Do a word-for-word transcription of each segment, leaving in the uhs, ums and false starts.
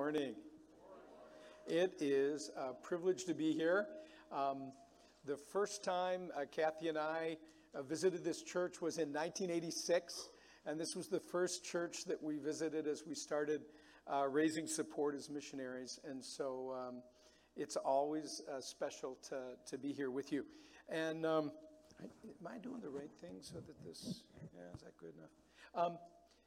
morning. It is a privilege to be here. Um, the first time uh, Kathy and I uh, visited this church was in nineteen eighty-six, and this was the first church that we visited as we started uh, raising support as missionaries. And so um, it's always uh, special to, to be here with you. And um, I, am I doing the right thing so that this, yeah, is that good enough? Um,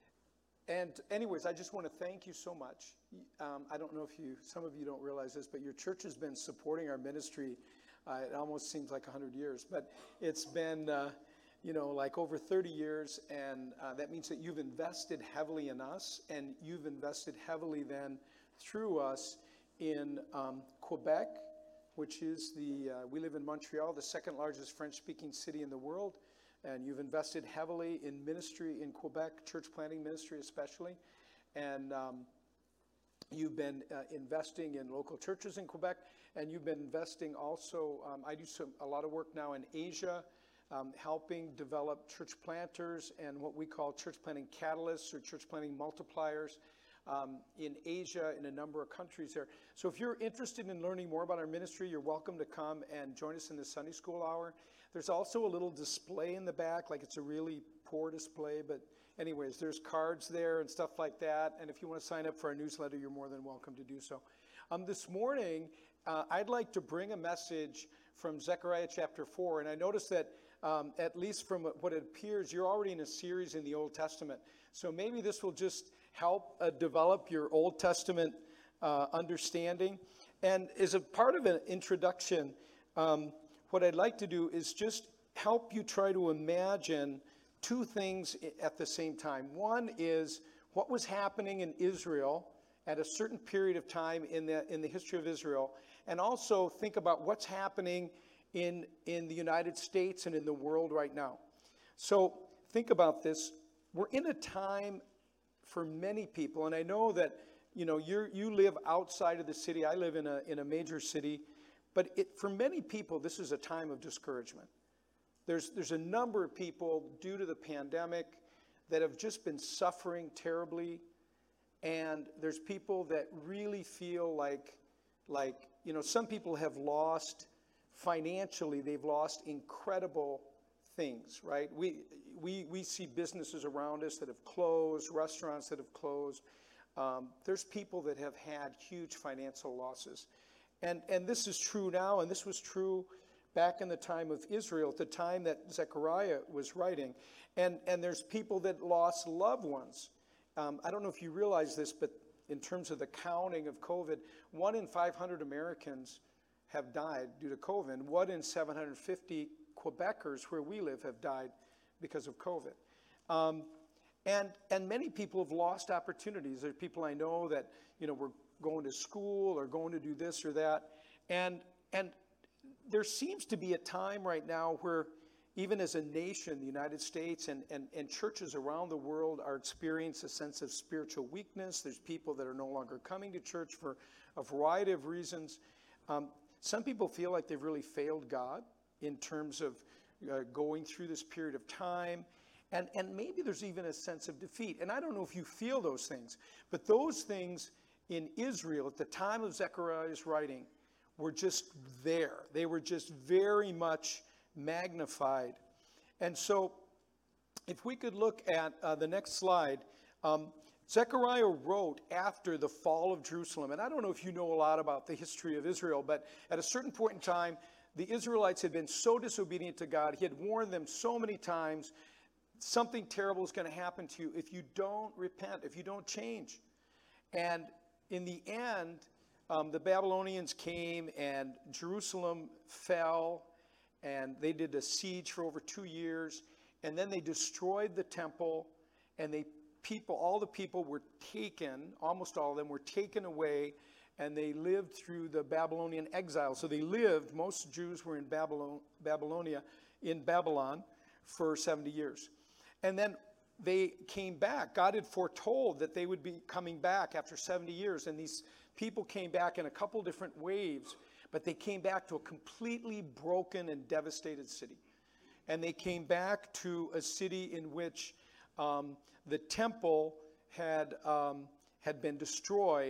And anyways, I just want to thank you so much. Um, I don't know if you, some of you don't realize this, but your church has been supporting our ministry. Uh, it almost seems like one hundred years, but it's been, uh, you know, like over thirty years. And uh, that means that you've invested heavily in us, and you've invested heavily then through us in um, Quebec, which is the, uh, we live in Montreal, the second largest French-speaking city in the world. And you've invested heavily in ministry in Quebec, church planting ministry especially. And um, you've been uh, investing in local churches in Quebec. And you've been investing also, um, I do some, a lot of work now in Asia, um, helping develop church planters and what we call church planting catalysts or church planting multipliers um, in Asia, in a number of countries there. So if you're interested in learning more about our ministry, you're welcome to come and join us in the Sunday School Hour. There's also a little display in the back, like it's a really poor display, but anyways, there's cards there and stuff like that. And if you want to sign up for our newsletter, you're more than welcome to do so. Um, this morning, uh, I'd like to bring a message from Zechariah chapter four. And I noticed that, um, at least from what it appears, you're already in a series in the Old Testament. So maybe this will just help uh, develop your Old Testament uh, understanding. And as a part of an introduction, um, what I'd like to do is just help you try to imagine two things at the same time. One is what was happening in Israel at a certain period of time in the in the history of Israel, and also think about what's happening in in the United States and in the world right now. So think about this. We're in a time for many people, and I know that you know you you live outside of the city. I live in a in a major city. But it, for many people, this is a time of discouragement. There's, there's a number of people due to the pandemic that have just been suffering terribly. And there's people that really feel like, like, you know, some people have lost financially, they've lost incredible things, right? We, we, we see businesses around us that have closed, restaurants that have closed. Um, there's people that have had huge financial losses. And and this is true now, and this was true back in the time of Israel, at the time that Zechariah was writing. And and there's people that lost loved ones. Um, I don't know if you realize this, but in terms of the counting of COVID, one in five hundred Americans have died due to COVID. One in seven hundred fifty Quebecers where we live have died because of COVID. Um, and and many people have lost opportunities. There are people I know that, you know, were going to school or going to do this or that. And and there seems to be a time right now where even as a nation, the United States and, and, and churches around the world are experiencing a sense of spiritual weakness. There's people that are no longer coming to church for a variety of reasons. Um, some people feel like they've really failed God in terms of uh, going through this period of time. And, and maybe there's even a sense of defeat. And I don't know if you feel those things, but those things in Israel at the time of Zechariah's writing were just there. They were just very much magnified. And so if we could look at uh, the next slide, um, Zechariah wrote after the fall of Jerusalem. And I don't know if you know a lot about the history of Israel, but at a certain point in time, the Israelites had been so disobedient to God. He had warned them so many times, something terrible is going to happen to you if you don't repent, if you don't change. And in the end, um, the Babylonians came and Jerusalem fell, and they did a siege for over two years. And then they destroyed the temple, and they people, all the people were taken, almost all of them were taken away, and they lived through the Babylonian exile. So they lived, most Jews were in Babylon, Babylonia, in Babylon for seventy years. And then they came back. God had foretold that they would be coming back after seventy years. And these people came back in a couple different waves, but they came back to a completely broken and devastated city. And they came back to a city in which um, the temple had um, had been destroyed,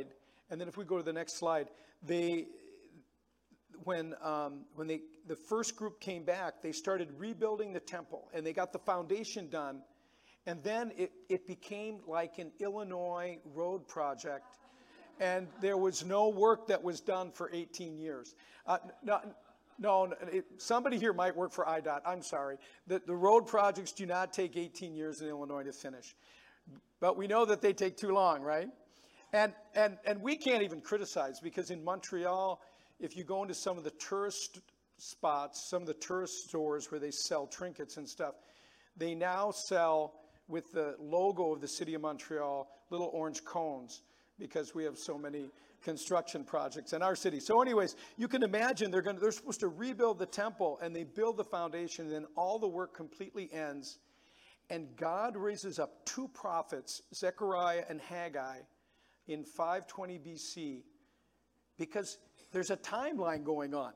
And then if we go to the next slide, they, when, um, when they, the first group came back, they started rebuilding the temple, and they got the foundation done. And then it, it became like an Illinois road project, and there was no work that was done for eighteen years. Uh, no, no it, somebody here might work for I D O T. I'm sorry. The, the road projects do not take eighteen years in Illinois to finish. But we know that they take too long, right? And, and, and we can't even criticize, because in Montreal, if you go into some of the tourist spots, some of the tourist stores where they sell trinkets and stuff, they now sell, with the logo of the city of Montreal, little orange cones, because we have so many construction projects in our city. So anyways, you can imagine they're going to, they're supposed to rebuild the temple, and they build the foundation, and then all the work completely ends. And God raises up two prophets, Zechariah and Haggai, in five twenty B C, because there's a timeline going on.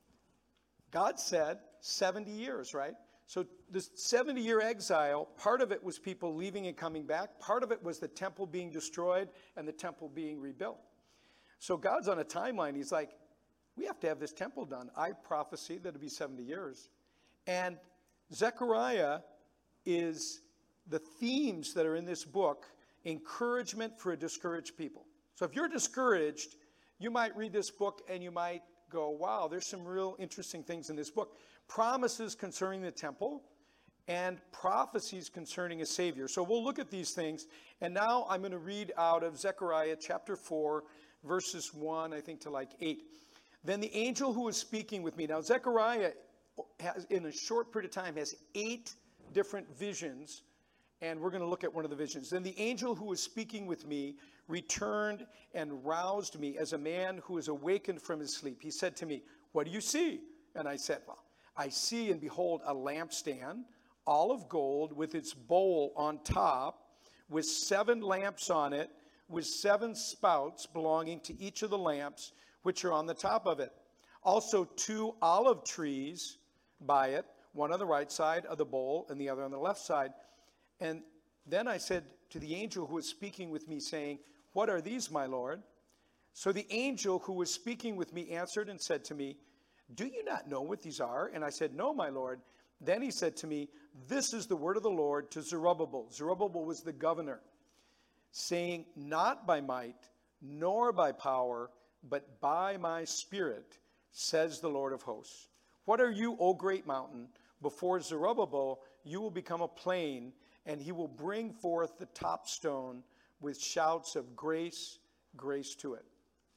God said seventy years, right? So this seventy-year exile, part of it was people leaving and coming back. Part of it was the temple being destroyed and the temple being rebuilt. So God's on a timeline. He's like, we have to have this temple done. I prophesied that it'd be seventy years. And Zechariah is the themes that are in this book, encouragement for a discouraged people. So if you're discouraged, you might read this book and you might go, wow, there's some real interesting things in this book. Promises concerning the temple and prophecies concerning a Savior. So we'll look at these things. And now I'm going to read out of Zechariah chapter four, verses one, I think, to like eight. Then the angel who was speaking with me. Now Zechariah, has, in a short period of time, has eight different visions. And we're going to look at one of the visions. Then the angel who was speaking with me returned and roused me as a man who is awakened from his sleep. He said to me, what do you see? And I said, well, I see and behold a lampstand, all of gold, with its bowl on top, with seven lamps on it, with seven spouts belonging to each of the lamps, which are on the top of it. Also two olive trees by it, one on the right side of the bowl and the other on the left side. And then I said to the angel who was speaking with me, saying, what are these, my Lord? So the angel who was speaking with me answered and said to me, do you not know what these are? And I said, no, my Lord. Then he said to me, this is the word of the Lord to Zerubbabel. Zerubbabel was the governor, saying, not by might, nor by power, but by my spirit, says the Lord of hosts. What are you, O great mountain? Before Zerubbabel, you will become a plain, and he will bring forth the top stone with shouts of grace, grace to it.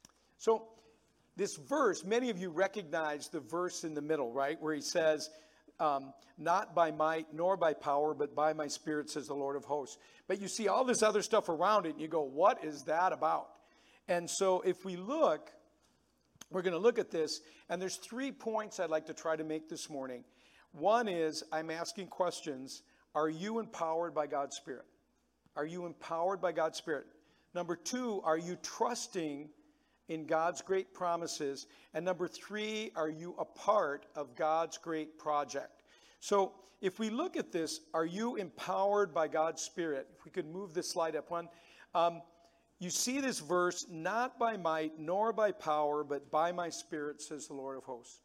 So this verse, many of you recognize the verse in the middle, right? Where he says, um, not by might nor by power, but by my spirit, says the Lord of hosts. But you see all this other stuff around it, and you go, what is that about? And so if we look, we're going to look at this, and there's three points I'd like to try to make this morning. One is, I'm asking questions. Are you empowered by God's Spirit? Are you empowered by God's Spirit? Number two, are you trusting in God's great promises? And number three, are you a part of God's great project? So if we look at this, are you empowered by God's Spirit? If we could move this slide up one. Um, you see this verse, not by might nor by power, but by my Spirit, says the Lord of hosts.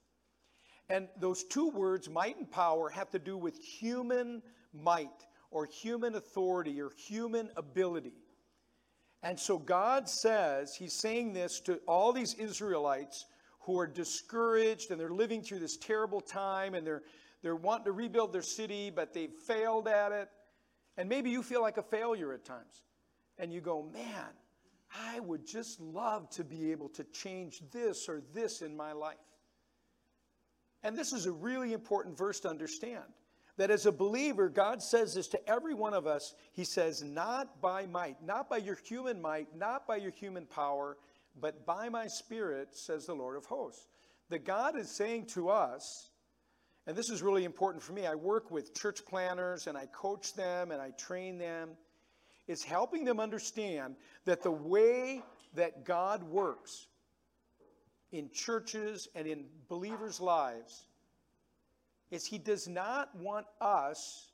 And those two words, might and power, have to do with human might or human authority or human ability. And so God says, he's saying this to all these Israelites who are discouraged, and they're living through this terrible time, and they're they're wanting to rebuild their city, but they've failed at it. And maybe you feel like a failure at times. And you go, man, I would just love to be able to change this or this in my life. And this is a really important verse to understand. That as a believer, God says this to every one of us. He says, not by might, not by your human might, not by your human power, but by my Spirit, says the Lord of hosts. That God is saying to us, and this is really important for me. I work with church planners, and I coach them, and I train them. It's helping them understand that the way that God works in churches and in believers' lives is he does not want us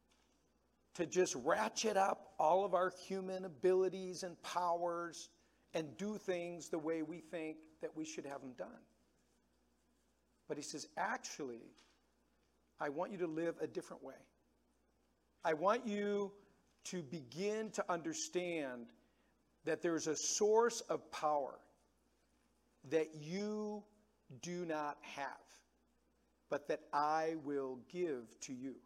to just ratchet up all of our human abilities and powers and do things the way we think that we should have them done. But he says, actually, I want you to live a different way. I want you to begin to understand that there's a source of power that you do not have, but that I will give to you.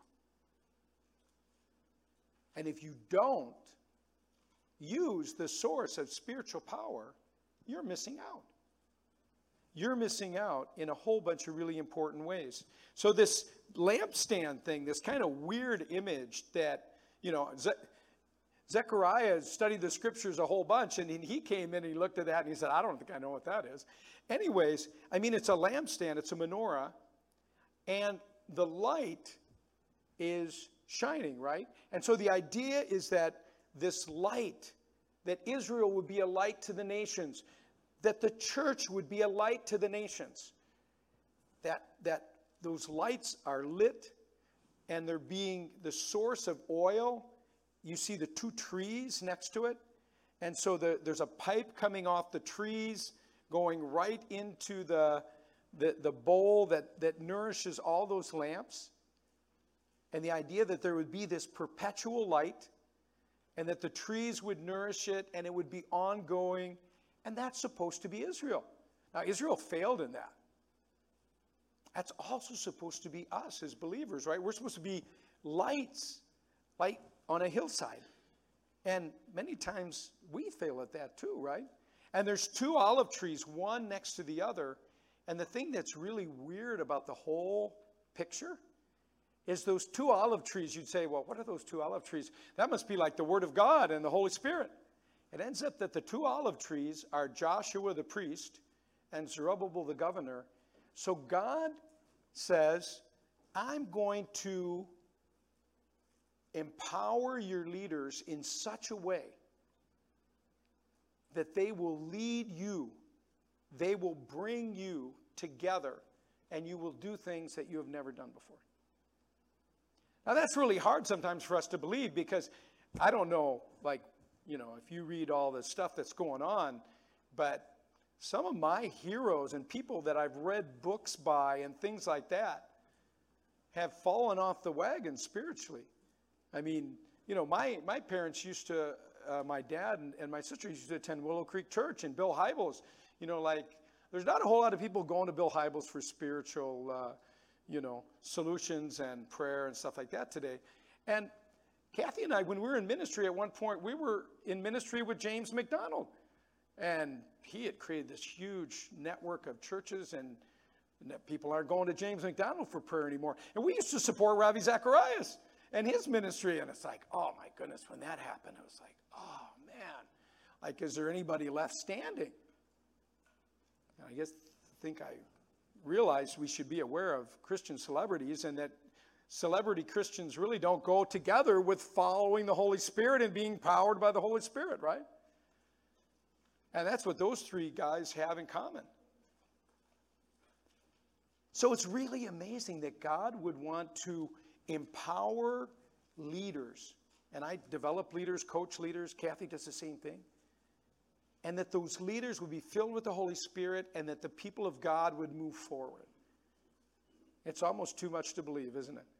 And if you don't use the source of spiritual power, you're missing out. You're missing out in a whole bunch of really important ways. So this lampstand thing, this kind of weird image that, you know, Ze- Zechariah studied the scriptures a whole bunch, and he came in and he looked at that and he said, I don't think I know what that is. Anyways, I mean, it's a lampstand, it's a menorah, and the light is shining, right? And so the idea is that this light, that Israel would be a light to the nations, that the church would be a light to the nations, that, that those lights are lit and they're being the source of oil. You see the two trees next to it. And so the, there's a pipe coming off the trees going right into the, the, the bowl that, that nourishes all those lamps. And the idea that there would be this perpetual light and that the trees would nourish it and it would be ongoing. And that's supposed to be Israel. Now, Israel failed in that. That's also supposed to be us as believers, right? We're supposed to be lights, light on a hillside. And many times we fail at that too, right? And there's two olive trees, one next to the other. And the thing that's really weird about the whole picture is those two olive trees. You'd say, well, what are those two olive trees? That must be like the Word of God and the Holy Spirit. It ends up that the two olive trees are Joshua the priest and Zerubbabel the governor. So God says, I'm going to empower your leaders in such a way that they will lead you, they will bring you together, and you will do things that you have never done before. Now that's really hard sometimes for us to believe, because I don't know, like, you know, if you read all the stuff that's going on, but some of my heroes and people that I've read books by and things like that have fallen off the wagon spiritually. I mean, you know, my, my parents used to, uh, my dad and, and my sister used to attend Willow Creek Church, and Bill Hybels, you know, like, there's not a whole lot of people going to Bill Hybels for spiritual, uh, you know, solutions and prayer and stuff like that today. And Kathy and I, when we were in ministry at one point, we were in ministry with James McDonald. And he had created this huge network of churches, and people aren't going to James McDonald for prayer anymore. And we used to support Ravi Zacharias and his ministry. And it's like, oh my goodness, when that happened, it was like, oh man, like, is there anybody left standing? And I guess I think I realized we should be aware of Christian celebrities, and that celebrity Christians really don't go together with following the Holy Spirit and being powered by the Holy Spirit, right? And that's what those three guys have in common. So it's really amazing that God would want to empower leaders. And I develop leaders, coach leaders. Kathy does the same thing. And that those leaders would be filled with the Holy Spirit, and that the people of God would move forward. It's almost too much to believe, isn't it?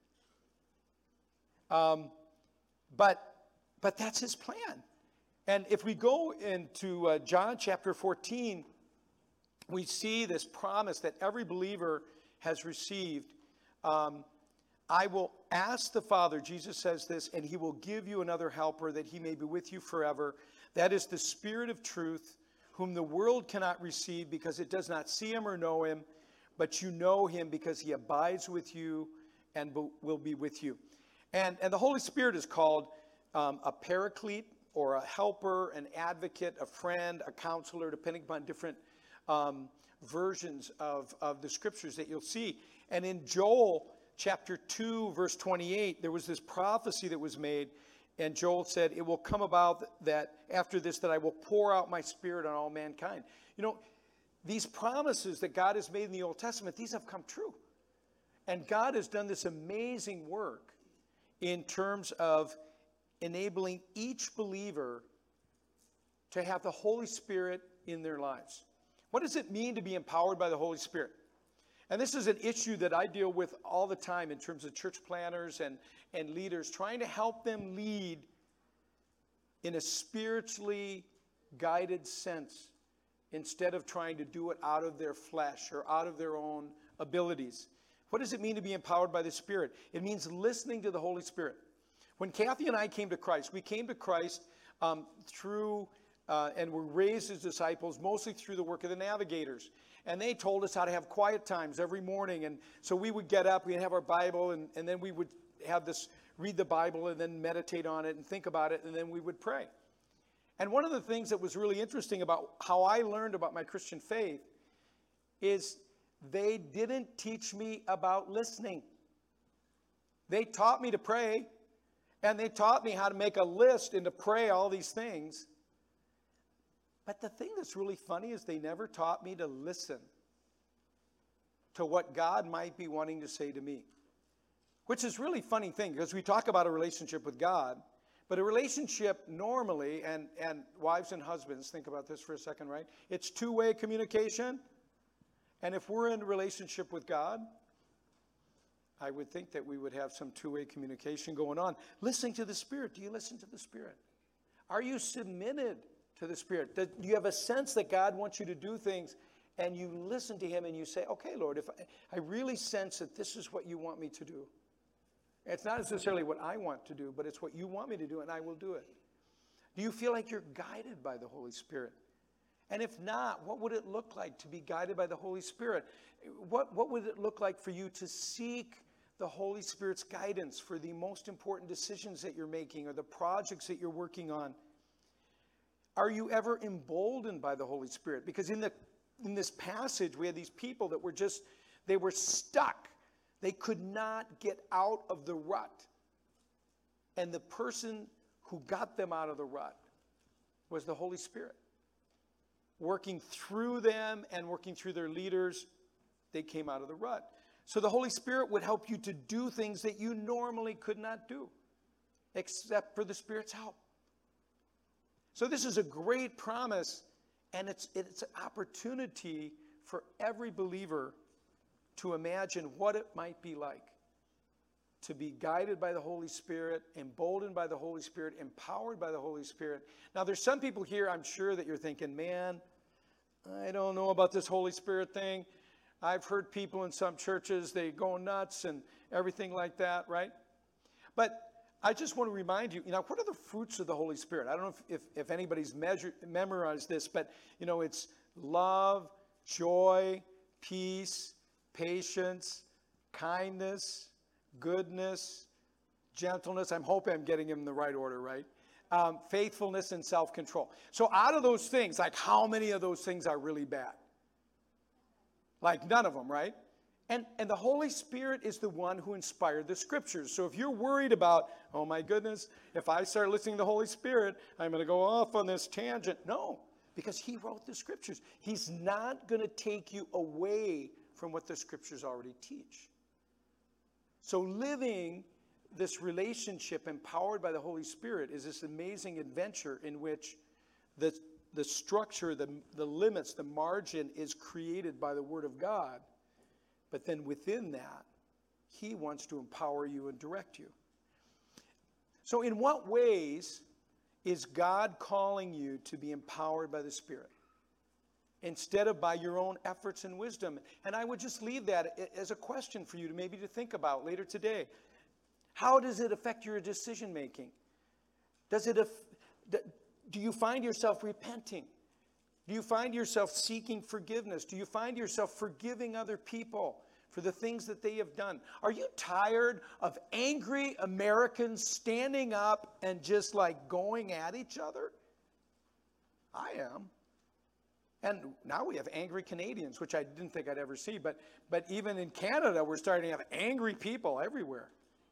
Um, but, but that's his plan. And if we go into uh, John chapter fourteen, we see this promise that every believer has received. Um, I will ask the Father, Jesus says this, and he will give you another helper, that he may be with you forever. That is the Spirit of truth, whom the world cannot receive, because it does not see him or know him, but you know him because he abides with you and will be with you. And, and the Holy Spirit is called um, a paraclete, or a helper, an advocate, a friend, a counselor, depending upon different um, versions of, of the scriptures that you'll see. And in Joel chapter two, verse twenty-eight, there was this prophecy that was made, and Joel said, it will come about that after this, that I will pour out my Spirit on all mankind. You know, these promises that God has made in the Old Testament, these have come true. And God has done this amazing work in terms of enabling each believer to have the Holy Spirit in their lives. What does it mean to be empowered by the Holy Spirit? And this is an issue that I deal with all the time in terms of church planners and, and leaders, trying to help them lead in a spiritually guided sense instead of trying to do it out of their flesh or out of their own abilities. What does it mean to be empowered by the Spirit? It means listening to the Holy Spirit. When Kathy and I came to Christ, we came to Christ um, through uh, and were raised as disciples mostly through the work of the Navigators. And they told us how to have quiet times every morning. And so we would get up, we'd have our Bible, and, and then we would have this, read the Bible and then meditate on it and think about it, and then we would pray. And one of the things that was really interesting about how I learned about my Christian faith is they didn't teach me about listening. They taught me to pray, and they taught me how to make a list and to pray all these things. But the thing that's really funny is they never taught me to listen to what God might be wanting to say to me. Which is a really funny thing, because we talk about a relationship with God, but a relationship normally, and, and wives and husbands, think about this for a second, right? It's two-way communication. And if we're in a relationship with God, I would think that we would have some two-way communication going on. Listening to the Spirit. Do you listen to the Spirit? Are you submitted to the Spirit? Do you have a sense that God wants you to do things, and you listen to Him and you say, okay, Lord, if I, I really sense that this is what you want me to do. It's not necessarily what I want to do, but it's what you want me to do, and I will do it. Do you feel like you're guided by the Holy Spirit? And if not, what would it look like to be guided by the Holy Spirit? What, what would it look like for you to seek the Holy Spirit's guidance for the most important decisions that you're making or the projects that you're working on? Are you ever emboldened by the Holy Spirit? Because in the in this passage, we had these people that were just, they were stuck. They could not get out of the rut. And the person who got them out of the rut was the Holy Spirit. Working through them and working through their leaders, they came out of the rut. So the Holy Spirit would help you to do things that you normally could not do, except for the Spirit's help. So this is a great promise, and it's, it's an opportunity for every believer to imagine what it might be like to be guided by the Holy Spirit, emboldened by the Holy Spirit, empowered by the Holy Spirit. Now, there's some people here, I'm sure, that you're thinking, man, I don't know about this Holy Spirit thing. I've heard people in some churches, they go nuts and everything like that, right? But I just want to remind you, you know, what are the fruits of the Holy Spirit? I don't know if, if, if anybody's measured, memorized this, but, you know, it's love, joy, peace, patience, kindness, goodness, gentleness. I'm hoping I'm getting them in the right order, right? Um, faithfulness and self-control. So out of those things, like how many of those things are really bad? Like none of them, right? And, and the Holy Spirit is the one who inspired the Scriptures. So if you're worried about, oh my goodness, if I start listening to the Holy Spirit, I'm going to go off on this tangent. No, because He wrote the Scriptures. He's not going to take you away from what the Scriptures already teach. So living this relationship empowered by the Holy Spirit is this amazing adventure in which the, the structure, the, the limits, the margin is created by the Word of God. But then within that, He wants to empower you and direct you. So in what ways is God calling you to be empowered by the Spirit instead of by your own efforts and wisdom? And I would just leave that as a question for you to maybe to think about later today. How does it affect your decision making? Does it aff- do you find yourself repenting? Do you find yourself seeking forgiveness? Do you find yourself forgiving other people for the things that they have done? Are you tired of angry Americans standing up and just like going at each other? I am. And now we have angry Canadians, which I didn't think I'd ever see. But, but even in Canada, we're starting to have angry people everywhere.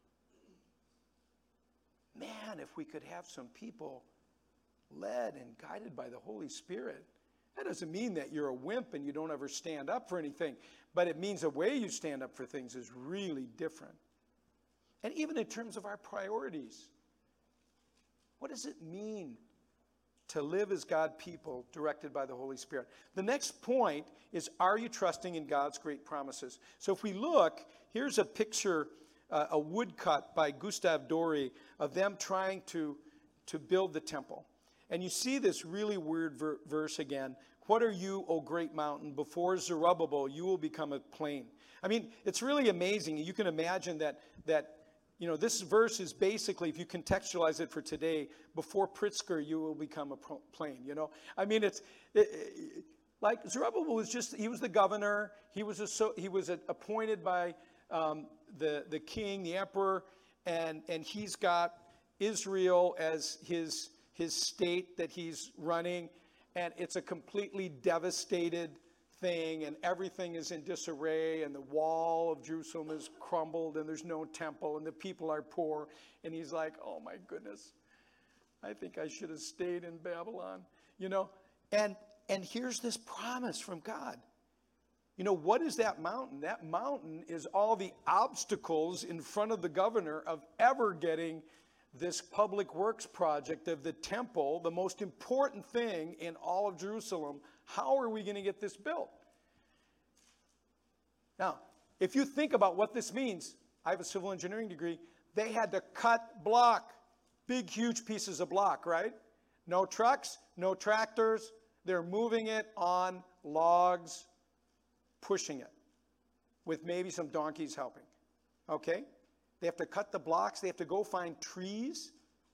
Man, if we could have some people led and guided by the Holy Spirit. That doesn't mean that you're a wimp and you don't ever stand up for anything, but it means the way you stand up for things is really different. And even in terms of our priorities, what does it mean to live as God people directed by the Holy Spirit. The next point is, are you trusting in God's great promises? So if we look, here's a picture, uh, a woodcut by Gustave Doré of them trying to, to build the temple. And you see this really weird ver- verse again. What are you, O great mountain? Before Zerubbabel, you will become a plain. I mean, it's really amazing. You can imagine that, that you know, this verse is basically, if you contextualize it for today, before Pritzker, you will become a plain, you know. I mean, it's, it, it, like Zerubbabel was just, he was the governor. He was, a, so, he was a, appointed by um, the, the king, the emperor, and, and he's got Israel as his, his state that he's running. And it's a completely devastated thing, and everything is in disarray, and the wall of Jerusalem is crumbled, and there's no temple, and the people are poor. And he's like, oh my goodness, I think I should have stayed in Babylon, you know. And and here's this promise from God. You know, what is that mountain? That mountain is all the obstacles in front of the governor of ever getting this public works project of the temple, the most important thing in all of Jerusalem. How are we going to get this built? Now, if you think about what this means, I have a civil engineering degree. They had to cut block, big, huge pieces of block, right? No trucks, no tractors. They're moving it on logs, pushing it, with maybe some donkeys helping, okay? They have to cut the blocks. They have to go find trees,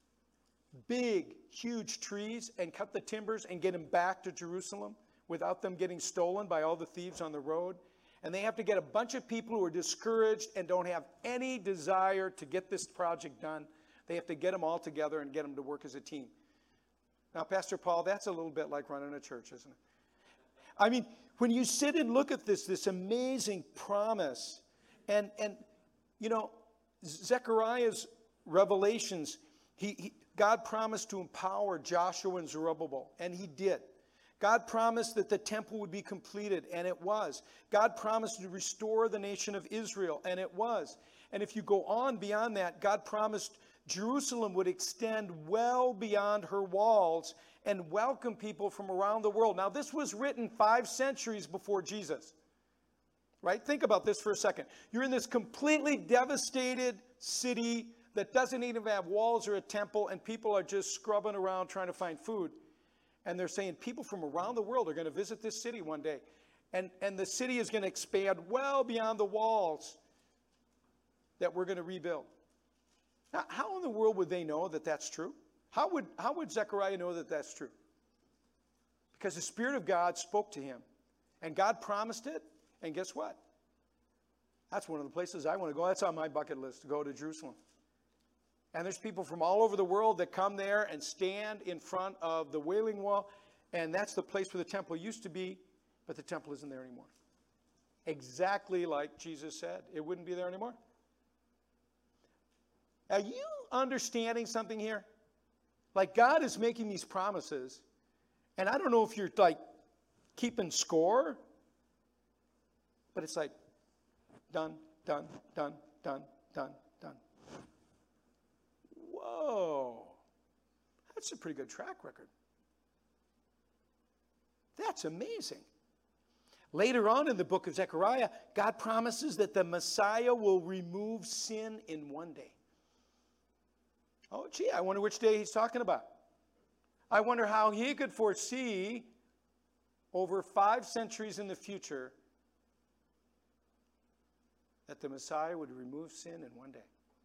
big, huge trees, and cut the timbers and get them back to Jerusalem without them getting stolen by all the thieves on the road. And they have to get a bunch of people who are discouraged and don't have any desire to get this project done. They have to get them all together and get them to work as a team. Now, Pastor Paul, that's a little bit like running a church, isn't it? I mean, when you sit and look at this, this amazing promise, and, and you know, Zechariah's revelations, he, he, God promised to empower Joshua and Zerubbabel, and he did. God promised that the temple would be completed, and it was. God promised to restore the nation of Israel, and it was. And if you go on beyond that, God promised Jerusalem would extend well beyond her walls and welcome people from around the world. Now, this was written five centuries before Jesus. Right? Think about this for a second. You're in this completely devastated city that doesn't even have walls or a temple, and people are just scrubbing around trying to find food. And they're saying people from around the world are going to visit this city one day. And, and the city is going to expand well beyond the walls that we're going to rebuild. Now, how in the world would they know that that's true? How would, how would Zechariah know that that's true? Because the Spirit of God spoke to him. And God promised it. And guess what? That's one of the places I want to go. That's on my bucket list, to go to Jerusalem. And there's people from all over the world that come there and stand in front of the Wailing Wall. And that's the place where the temple used to be, but the temple isn't there anymore. Exactly like Jesus said. It wouldn't be there anymore. Are you understanding something here? Like, God is making these promises. And I don't know if you're, like, keeping score. But it's like, done, done, done, done, done, done. Whoa. That's a pretty good track record. That's amazing. Later on in the book of Zechariah, God promises that the Messiah will remove sin in one day. Oh, gee, I wonder which day he's talking about. I wonder how he could foresee over five centuries in the future that the Messiah would remove sin in one day.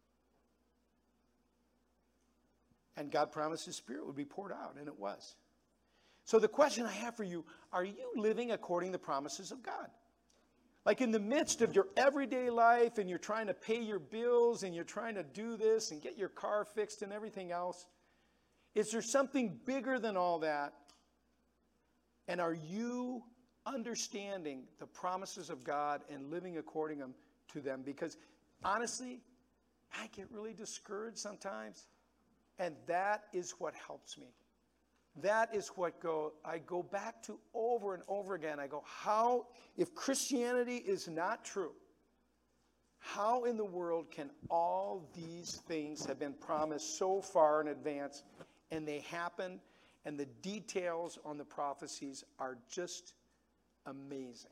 And God promised His Spirit would be poured out, and it was. So the question I have for you, are you living according to the promises of God? Like in the midst of your everyday life, and you're trying to pay your bills, and you're trying to do this, and get your car fixed and everything else, is there something bigger than all that? And are you understanding the promises of God and living according to them? Because honestly, I get really discouraged sometimes. And that is what helps me. That is what go I go back to over and over again. I go, how, if Christianity is not true, how in the world can all these things have been promised so far in advance, and they happen, And the details on the prophecies are just amazing.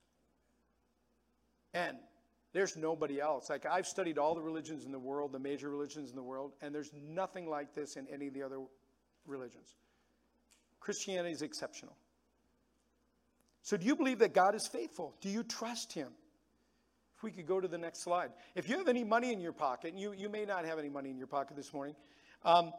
And there's nobody else. Like, I've studied all the religions in the world, the major religions in the world, and there's nothing like this in any of the other religions. Christianity is exceptional. So do you believe that God is faithful? Do you trust him? If we could go to the next slide. If you have any money in your pocket, and you, you may not have any money in your pocket this morning, um,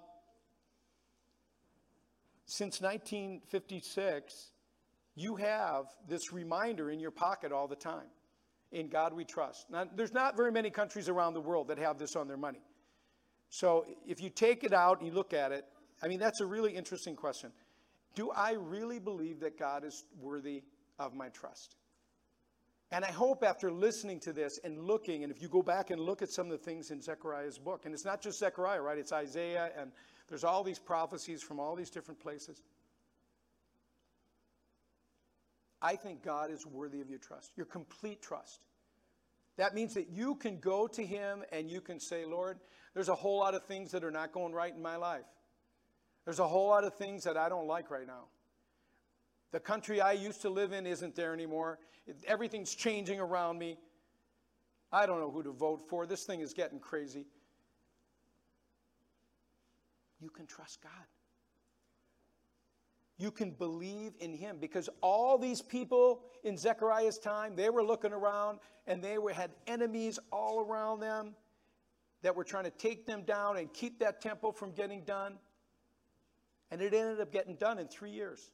since nineteen fifty-six, you have this reminder in your pocket all the time. In God we trust. Now, there's not very many countries around the world that have this on their money. So if you take it out and you look at it, I mean, that's a really interesting question. Do I really believe that God is worthy of my trust? And I hope after listening to this and looking, and if you go back and look at some of the things in Zechariah's book, and it's not just Zechariah, right? It's Isaiah, and there's all these prophecies from all these different places. I think God is worthy of your trust, your complete trust. That means that you can go to him and you can say, Lord, there's a whole lot of things that are not going right in my life. There's a whole lot of things that I don't like right now. The country I used to live in isn't there anymore. Everything's changing around me. I don't know who to vote for. This thing is getting crazy. You can trust God. You can believe in him, because all these people in Zechariah's time, they were looking around and they were, had enemies all around them that were trying to take them down and keep that temple from getting done. And it ended up getting done in three years.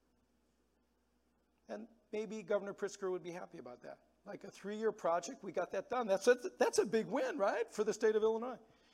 And maybe Governor Pritzker would be happy about that. Like a three-year project, we got that done. That's a, that's a big win, right, for the state of Illinois.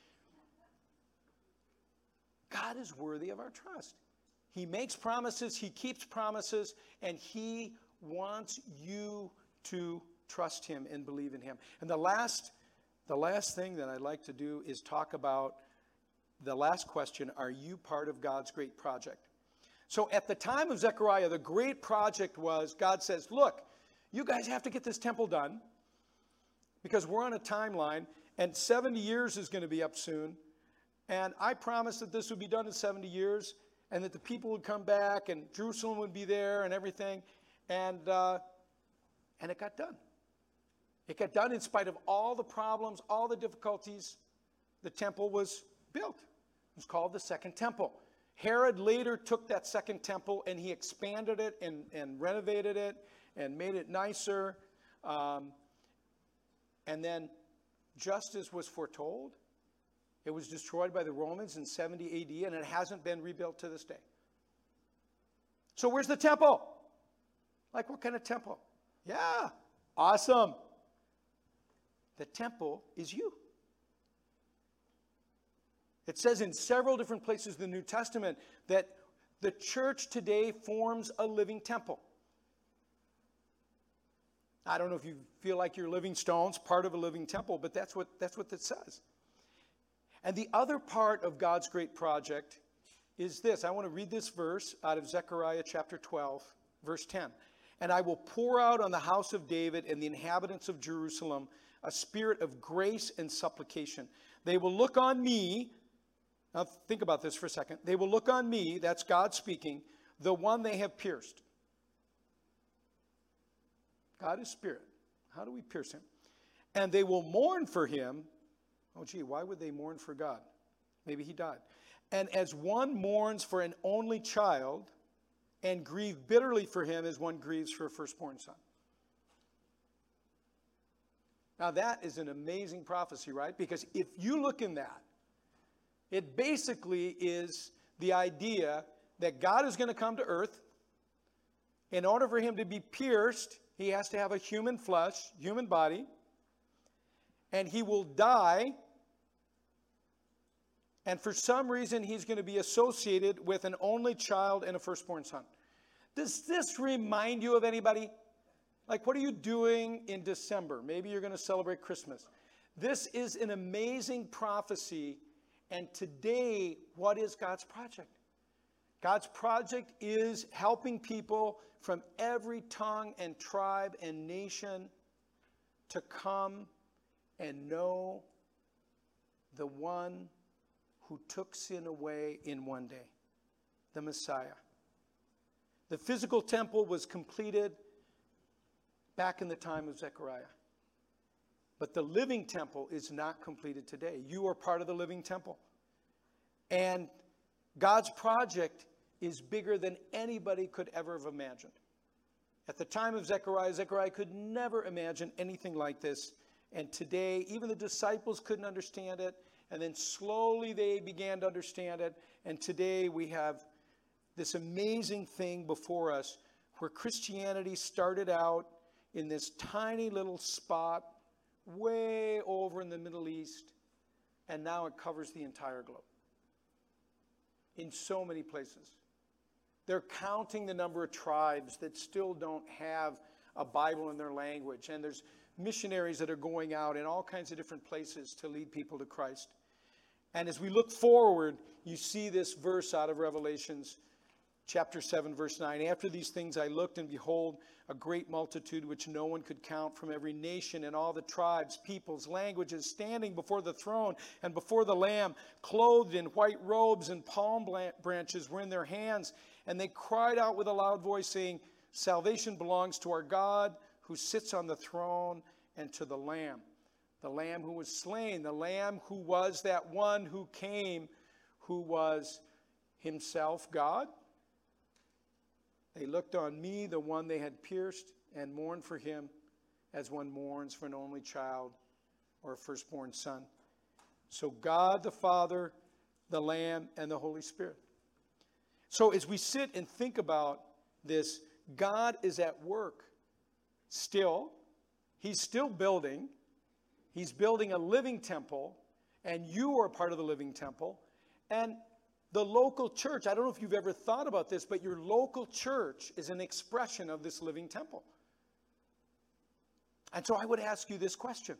God is worthy of our trust. He makes promises, he keeps promises, and he wants you to trust him and believe in him. And the last, the last thing that I'd like to do is talk about the last question: are you part of God's great project? So at the time of Zechariah, the great project was, God says, look, you guys have to get this temple done because we're on a timeline, and seventy years is going to be up soon. And I promised that this would be done in seventy years, and that the people would come back, and Jerusalem would be there, and everything. And uh, and it got done. It got done in spite of all the problems, all the difficulties. The temple was built. It was called the Second Temple. Herod later took that second temple and he expanded it and, and renovated it and made it nicer. Um, and then, just as was foretold, it was destroyed by the Romans in seventy A D, and it hasn't been rebuilt to this day. So where's the temple? Like, what kind of temple? Yeah, awesome. The temple is you. It says in several different places in the New Testament that the church today forms a living temple. I don't know if you feel like you're living stones, part of a living temple, but that's what, that's what it says. And the other part of God's great project is this. I want to read this verse out of Zechariah chapter twelve, verse ten. And I will pour out on the house of David and the inhabitants of Jerusalem a spirit of grace and supplication. They will look on me. Now think about this for a second. They will look on me, that's God speaking, the one they have pierced. God is spirit. How do we pierce him? And they will mourn for him. Oh, gee, why would they mourn for God? Maybe he died. And as one mourns for an only child and grieve bitterly for him as one grieves for a firstborn son. Now that is an amazing prophecy, right? Because if you look in that, it basically is the idea that God is going to come to earth. In order for him to be pierced, he has to have a human flesh, human body. And he will die. And for some reason, he's going to be associated with an only child and a firstborn son. Does this remind you of anybody? Like, what are you doing in December? Maybe you're going to celebrate Christmas. This is an amazing prophecy. And today, what is God's project? God's project is helping people from every tongue and tribe and nation to come and know the one who took sin away in one day. the Messiah. The physical temple was completed back in the time of Zechariah. But the living temple is not completed today. You are part of the living temple. And God's project is bigger than anybody could ever have imagined. At the time of Zechariah, Zechariah could never imagine anything like this. And today, even the disciples couldn't understand it. And then slowly they began to understand it. And today we have this amazing thing before us where Christianity started out in this tiny little spot way over in the Middle East. And now it covers the entire globe in so many places. They're counting the number of tribes that still don't have a Bible in their language. And there's missionaries that are going out in all kinds of different places to lead people to Christ. And as we look forward, you see this verse out of Revelations chapter seven, verse nine. After these things I looked, and behold, a great multitude which no one could count, from every nation and all the tribes, peoples, languages, standing before the throne and before the Lamb, clothed in white robes, and palm branches were in their hands. And they cried out with a loud voice, saying, Salvation belongs to our God who sits on the throne and to the Lamb. The Lamb who was slain, the Lamb who was that one who came, who was himself God. They looked on me, the one they had pierced, and mourned for him as one mourns for an only child or a firstborn son. So God the Father, the Lamb, and the Holy Spirit. So as we sit and think about this, God is at work still. He's still building. He's building a living temple, and you are part of the living temple. And the local church, I don't know if you've ever thought about this, but your local church is an expression of this living temple. And so I would ask you this question.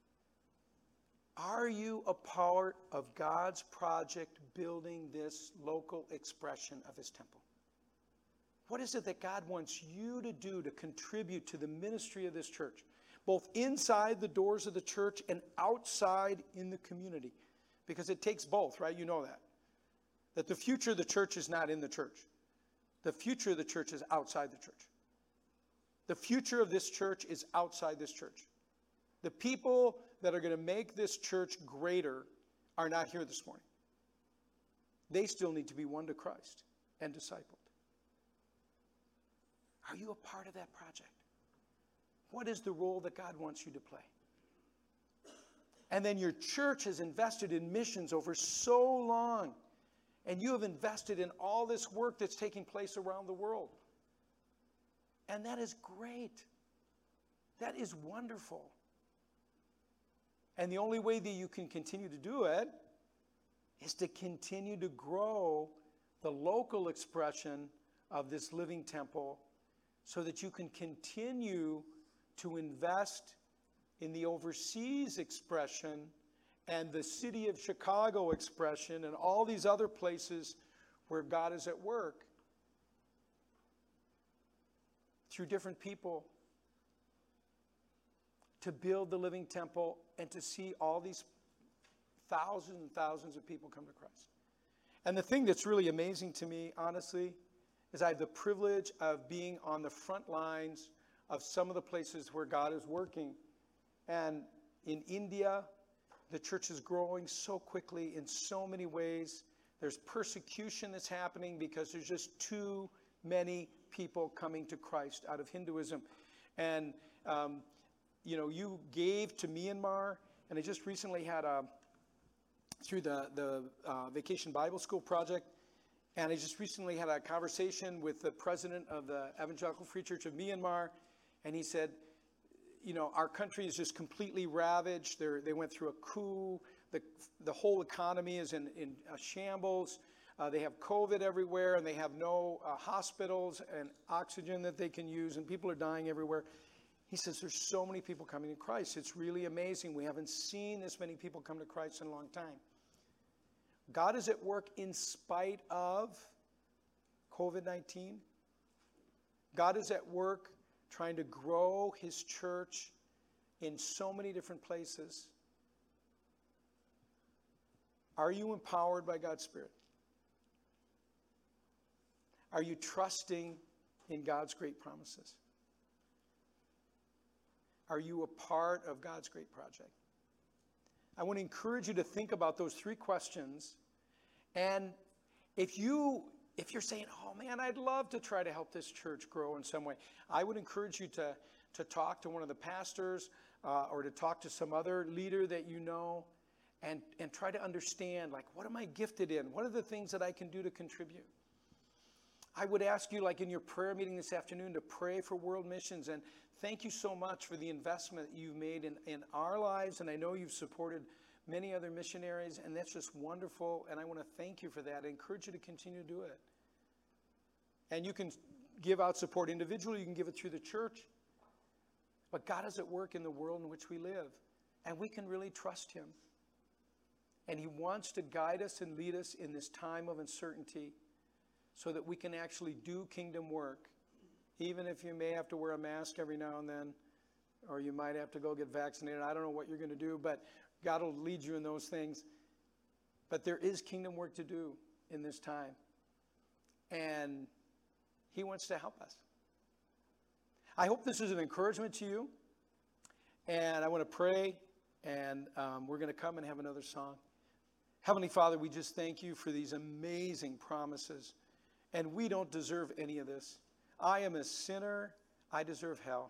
Are you a part of God's project building this local expression of his temple? What is it that God wants you to do to contribute to the ministry of this church, both inside the doors of the church and outside in the community? Because it takes both, right? You know that. That the future of the church is not in the church. The future of the church is outside the church. The future of this church is outside this church. The people that are going to make this church greater are not here this morning. They still need to be won to Christ and discipled. Are you a part of that project? What is the role that God wants you to play? And then your church has invested in missions over so long. And you have invested in all this work that's taking place around the world. And that is great. That is wonderful. And the only way that you can continue to do it is to continue to grow the local expression of this living temple so that you can continue to invest in the overseas expression and the city of Chicago expression and all these other places where God is at work through different people to build the living temple and to see all these thousands and thousands of people come to Christ. And the thing that's really amazing to me, honestly, is I have the privilege of being on the front lines of some of the places where God is working. And in India, the church is growing so quickly in so many ways. There's persecution that's happening because there's just too many people coming to Christ out of Hinduism. And, um, you know, you gave to Myanmar, and I just recently had a, through the, the uh, Vacation Bible School Project, and I just recently had a conversation with the president of the Evangelical Free Church of Myanmar, and he said, you know, our country is just completely ravaged. They're, they went through a coup. The, the whole economy is in, in a shambles. Uh, they have COVID everywhere, and they have no uh, hospitals and oxygen that they can use, and people are dying everywhere. He says there's so many people coming to Christ. It's really amazing. We haven't seen this many people come to Christ in a long time. God is at work in spite of COVID nineteen. God is at work trying to grow his church in so many different places. Are you empowered by God's Spirit? Are you trusting in God's great promises? Are you a part of God's great project? I want to encourage you to think about those three questions. And if you if you're saying, oh man, I'd love to try to help this church grow in some way, I would encourage you to, to talk to one of the pastors uh, or to talk to some other leader that you know and, and try to understand, like, what am I gifted in? What are the things that I can do to contribute? I would ask you, like in your prayer meeting this afternoon, to pray for world missions. And thank you so much for the investment you've made in, in our lives. And I know you've supported many other missionaries, and that's just wonderful. And I want to thank you for that. I encourage you to continue to do it. And you can give out support individually. You can give it through the church. But God is at work in the world in which we live. And we can really trust him. And he wants to guide us and lead us in this time of uncertainty so that we can actually do kingdom work, even if you may have to wear a mask every now and then, or you might have to go get vaccinated. I don't know what you're going to do, but God will lead you in those things. But there is kingdom work to do in this time. And he wants to help us. I hope this is an encouragement to you. And I want to pray, and um, we're going to come and have another song. Heavenly Father, we just thank you for these amazing promises. And we don't deserve any of this. I am a sinner. I deserve hell.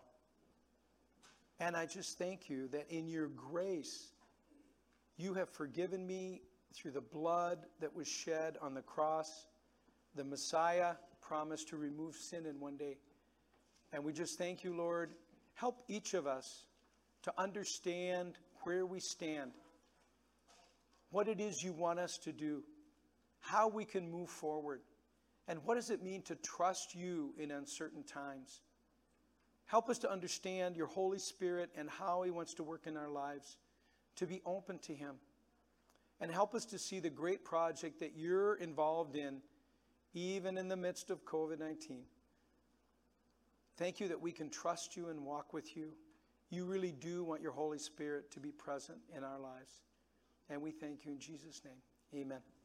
And I just thank you that in your grace, you have forgiven me through the blood that was shed on the cross. The Messiah promised to remove sin in one day. And we just thank you, Lord. Help each of us to understand where we stand, what it is you want us to do, how we can move forward, and what does it mean to trust you in uncertain times. Help us to understand your Holy Spirit and how he wants to work in our lives, to be open to him. And help us to see the great project that you're involved in, even in the midst of covid nineteen. Thank you that we can trust you and walk with you. You really do want your Holy Spirit to be present in our lives. And we thank you in Jesus' name. Amen.